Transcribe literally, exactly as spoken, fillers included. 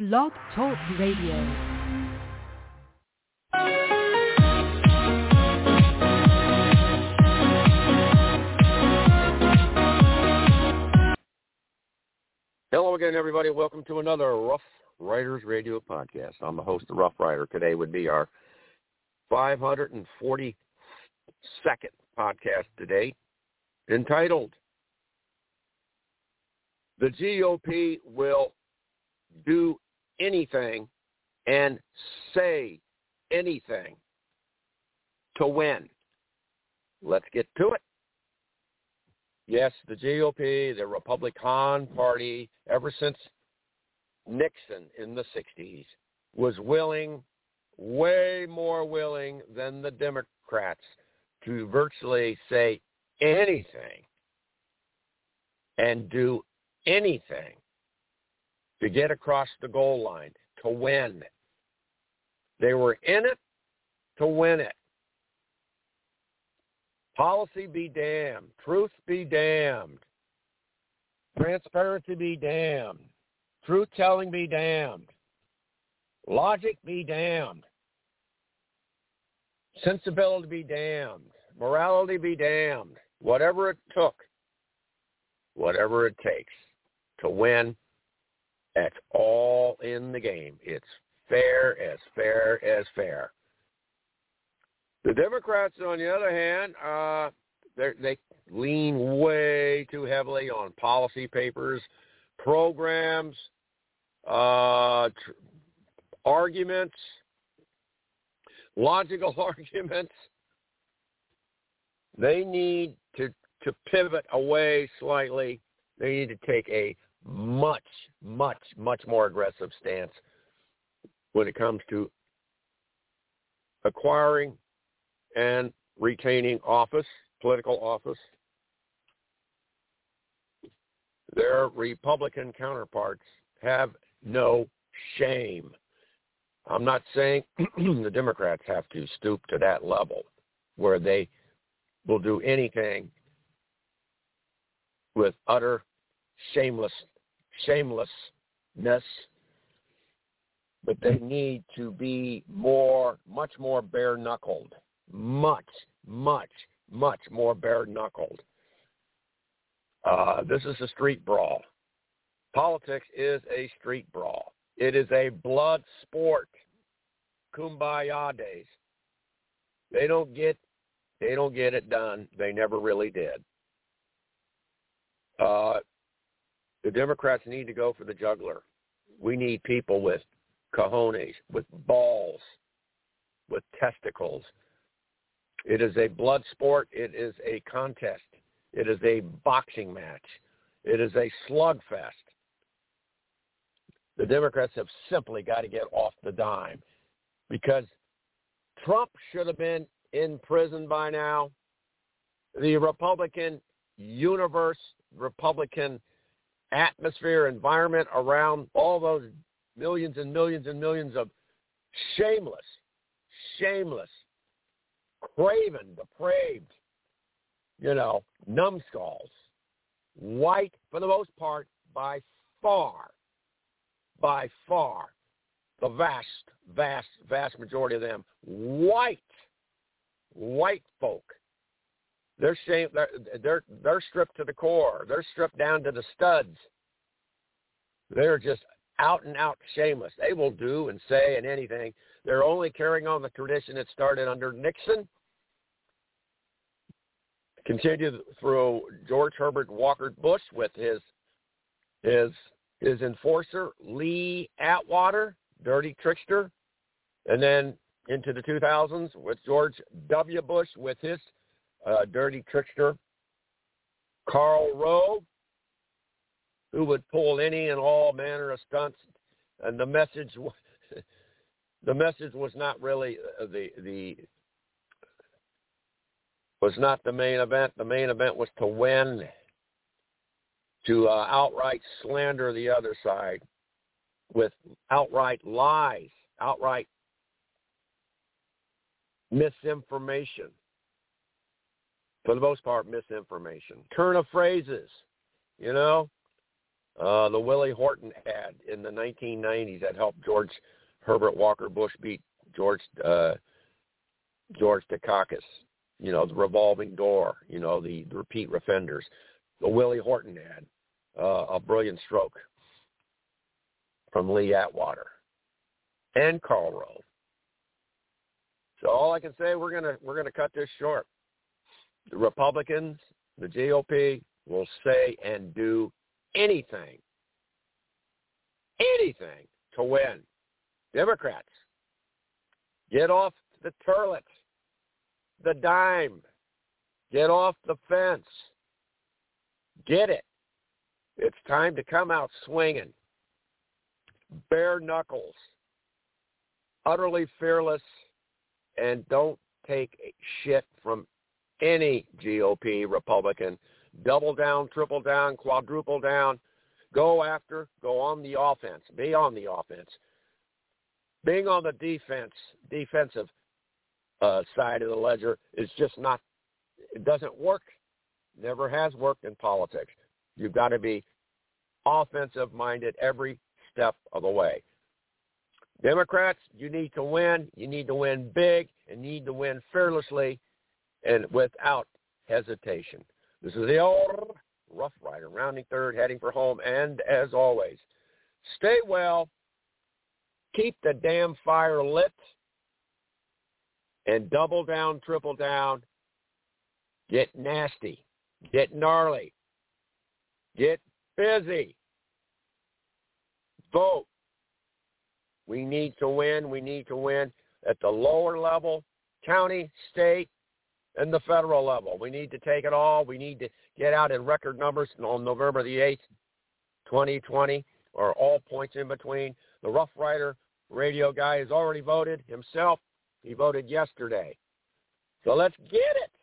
Blog Talk Radio. Hello again, everybody. Welcome to another Rough Riders Radio podcast. I'm the host of Rough Rider. Today would be our five hundred forty-second podcast today, entitled, "The G O P Will Do Anything and Say Anything to Win." Let's get to it. Yes, the G O P, the Republican Party, ever since Nixon in the sixties, was willing, way more willing than the Democrats, to virtually say anything and do anything to get across the goal line, to win. They were in it to win it. Policy be damned. Truth be damned. Transparency be damned. Truth-telling be damned. Logic be damned. Sensibility be damned. Morality be damned. Whatever it took, whatever it takes to win, that's all in the game. It's fair as fair as fair. The Democrats, on the other hand, uh, they lean way too heavily on policy papers, programs, uh, tr- arguments, logical arguments. They need to, to pivot away slightly. They need to take a much, much, much more aggressive stance when it comes to acquiring and retaining office, political office. Their Republican counterparts have no shame. I'm not saying the Democrats have to stoop to that level where they will do anything with utter shameless, shamelessness, but they need to be more, much more bare-knuckled. Much, much, much more bare-knuckled. Uh, this is a street brawl. Politics is a street brawl. It is a blood sport. Kumbaya days. They don't get, they don't get it done. They never really did. Uh, the Democrats need to go for the juggler. We need people with cojones, with balls, with testicles. It is a blood sport. It is a contest. It is a boxing match. It is a slugfest. The Democrats have simply got to get off the dime because Trump should have been in prison by now. The Republican universe, Republican atmosphere, environment around all those millions and millions and millions of shameless, shameless, craven, depraved, you know, numbskulls, white for the most part, by far, by far, the vast, vast, vast majority of them, white, white folk. They're shame, they're, they're they're stripped to the core. They're stripped down to the studs. They're just out and out shameless. They will do and say and anything. They're only carrying on the tradition that started under Nixon, continued through George Herbert Walker Bush with his his his enforcer, Lee Atwater, dirty trickster, and then into the two thousands with George W. Bush with his uh, dirty trickster, Karl Rove, who would pull any and all manner of stunts, and the message the message was not really the the was not the main event. The main event was to win, to uh, outright slander the other side with outright lies, outright misinformation. For the most part, misinformation. Turn of phrases, you know. Uh, the Willie Horton ad in the nineteen nineties that helped George Herbert Walker Bush beat George uh, George Dukakis. You know, the revolving door. You know, the, the repeat offenders. The Willie Horton ad, uh, a brilliant stroke from Lee Atwater and Karl Rove. So all I can say, we're gonna we're gonna cut this short. The Republicans, the G O P, will say and do anything, anything to win. Democrats, get off the turlet, the dime, get off the fence, get it. It's time to come out swinging, bare knuckles, utterly fearless, and don't take shit from any G O P Republican. Double down, triple down, quadruple down. Go after, go on the offense. Be on the offense. Being on the defense, defensive uh, side of the ledger is just not, it doesn't work. Never has worked in politics. You've got to be offensive-minded every step of the way. Democrats, you need to win. You need to win big and you need to win fearlessly and without hesitation. This is the old Rough Rider, rounding third, heading for home. And as always, stay well, keep the damn fire lit, and double down, triple down, get nasty, get gnarly, get busy, vote. We need to win. We need to win at the lower level, county, state, and the federal level. We need to take it all. We need to get out in record numbers on November the eighth, twenty twenty, or all points in between. The Rough Rider radio guy has already voted himself. He voted yesterday. So let's get it.